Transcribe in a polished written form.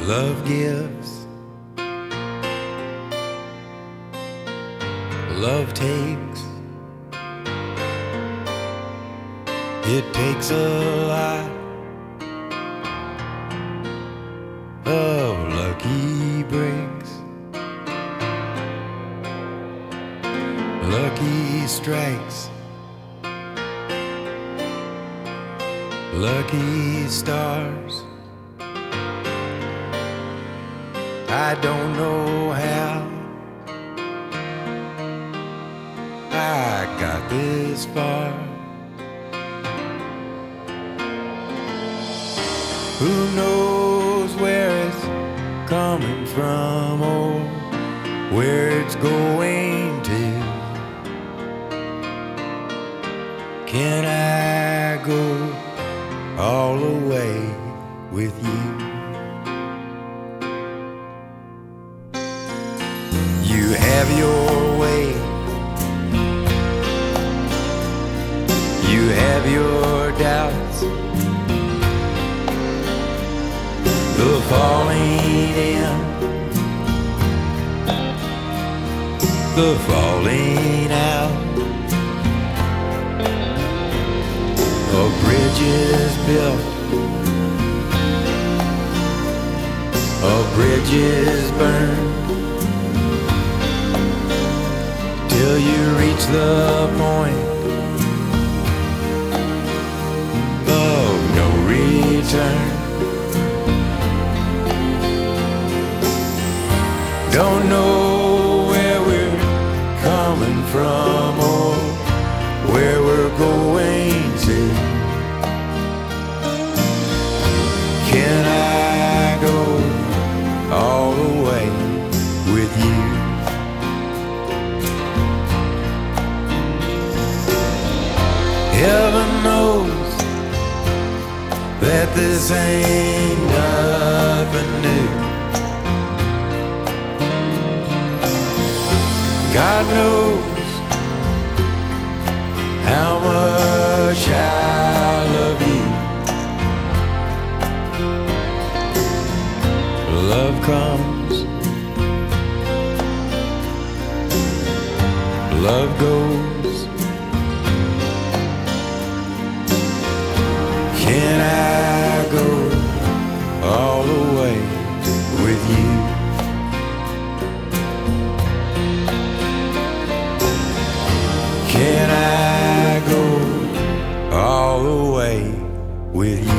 Love gives, love takes. It takes a lot of lucky breaks, lucky strikes, lucky stars. I don't know how I got this far. Who knows where it's coming from or where it's going to? Can I go all the way with you? You have your way, you have your doubts, the falling in, the falling out. A bridge is built, a bridge is burned, till you reach the point of no return. Don't know where we're coming from or where we're going to. Can I go all the way with you? Heaven knows that this ain't nothing new. God knows how much I love you. Love comes, love goes. Can I go all the way with you? Can I go all the way with you?